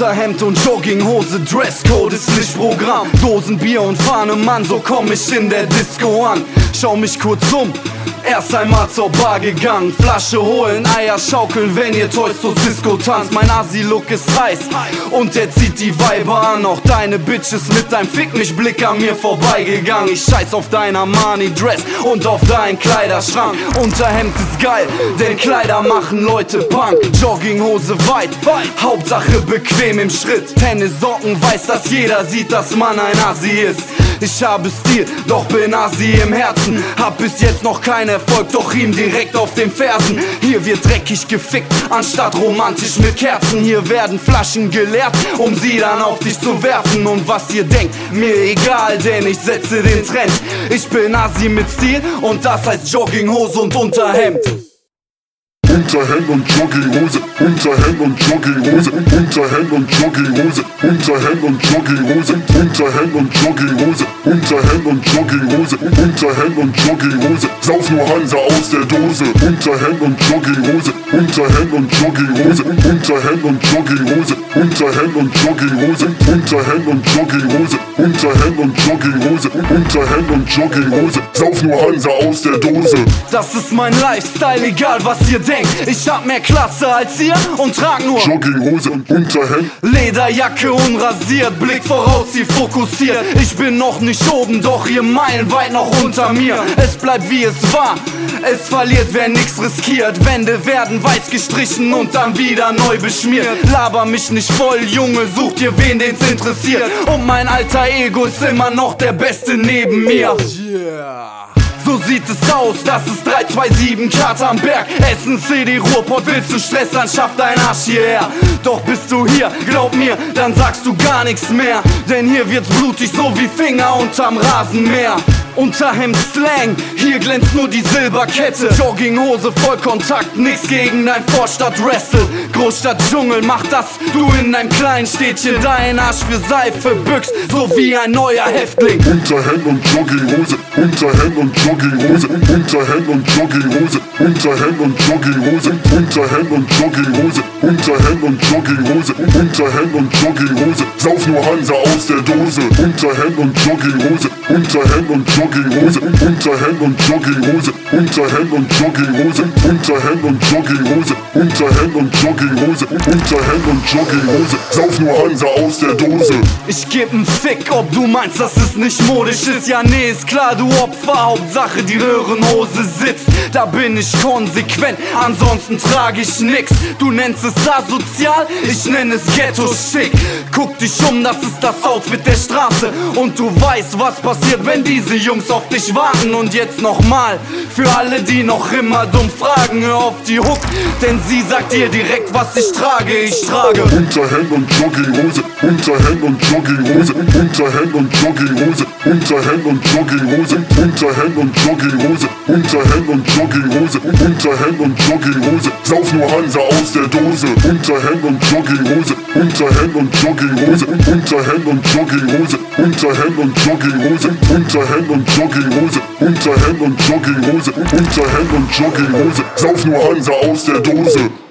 Unterhemd und Jogginghose, Dresscode ist nicht Programm. Dosen Bier und Fahne, Mann, so komm ich in der Disco an. Schau mich kurz um, erst einmal zur Bar gegangen. Flasche holen, Eier schaukeln, wenn ihr Toys Disco tanzt. Mein Asi-Look ist heiß und der zieht die Weiber an. Auch deine Bitches mit deinem Fick mich Blick an mir vorbeigegangen. Ich scheiß auf dein Armani-Dress und auf deinen Kleiderschrank. Unterhemd ist geil, denn Kleider machen Leute Punk. Jogginghose weit, Hauptsache bequem im Schritt. Tennissocken, weiß, dass jeder sieht, dass man ein Asi ist. Ich habe Stil, doch bin Asi im Herzen. Hab bis jetzt noch keinen Erfolg, doch riem direkt auf den Fersen. Hier wird dreckig gefickt, anstatt romantisch mit Kerzen. Hier werden Flaschen geleert, um sie dann auf dich zu werfen. Und was ihr denkt, mir egal, denn ich setze den Trend. Ich bin Asi mit Stil und das heißt Jogginghose und Unterhemd. Unterhemd und Jogginghose, Unterhemd und Jogginghose, Unterhemd und Jogginghose, Unterhemd und Jogginghose, Unterhemd und Jogginghose, Unterhemd und Jogginghose, Unterhemd und Jogginghose, sauf nur Hansa aus der Dose. Unterhemd und Jogginghose, Unterhemd und Jogginghose, Unterhemd und Jogginghose, Unterhemd und Jogginghose, Unterhemd und Jogginghose, Unterhemd und Jogginghose, Unterhemd und Jogginghose, sauf nur Hansa aus der Dose. Das ist mein Lifestyle, egal was ihr denkt. Ich hab mehr Klasse als ihr und trag nur Jogginghose und Unterhemd, Lederjacke unrasiert, Blick voraus, sie fokussiert. Ich bin noch nicht oben, doch ihr meilenweit noch unter mir. Es bleibt wie es war, es verliert, wer nix riskiert. Wände werden weiß gestrichen und dann wieder neu beschmiert. Laber mich nicht voll, Junge, sucht ihr wen, den's interessiert. Und mein alter Ego ist immer noch der Beste neben mir. So sieht es aus, das ist 327 Kater am Berg. Essen, CD, Ruhrpott, willst du Stress, dann schaff dein Arsch hierher. Doch bist du hier, glaub mir, dann sagst du gar nichts mehr. Denn hier wird's blutig, so wie Finger unterm Rasenmäher. Unterhemd Slang, hier glänzt nur die Silberkette. Jogginghose, Vollkontakt, nix gegen dein Vorstadt-Wrestle. Großstadt Dschungel, mach das, du in deinem kleinen Städtchen deinen Arsch für Seife bückst, so wie ein neuer Häftling. Unterhemd und Jogginghose, Unterhemd und Jogginghose, Unterhemd und Jogginghose, Unterhemd und Jogginghose, Unterhemd und Jogginghose, Unterhemd und Jogginghose, Unterhemd und Jogginghose, sauf nur Hansa aus der Dose. Unterhemd und Jogginghose, Unterhemd und Jogginghose, Unterhemd und Jogginghose, Unterhemd und Jogginghose, Unterhemd und Jogginghose, Unterhemd und Jogginghose, Unterhemd und Jogginghose, sauf nur Hansa aus der Dose. Ich geb 'n Fick, ob du meinst, dass es nicht modisch ist. Ja, nee, ist klar, du Opfer, Hauptsache die Röhrenhose sitzt. Da bin ich konsequent, ansonsten trag ich nix. Du nennst es asozial, ich nenn es Ghetto-Schick. Guck dich um, das ist das Outfit der Straße. Und du weißt, was passiert, wenn diese Jungs auf dich warten. Und jetzt nochmal, für alle, die noch immer dumm fragen, hör auf die Hook, denn sie sagt dir direkt, was ich trage. Ich trage Unterhemd und Jogginghose, Unterhemd und Jogginghose, Unterhemd und Jogginghose, Unterhemd und Jogginghose, Unterhemd und Jogginghose, Unterhemd und Jogginghose, Unterhemd und Jogginghose, sauf nur Hansa aus der Dose. Unterhemd und Jogginghose, Unterhemd und Jogginghose, Unterhemd und Jogginghose, Unterhemd und Jogginghose, Unterhemd und Jogginghose, Unterhemd und Jogginghose, Unterhemd und Jogginghose, sauf nur Hansa aus der Dose.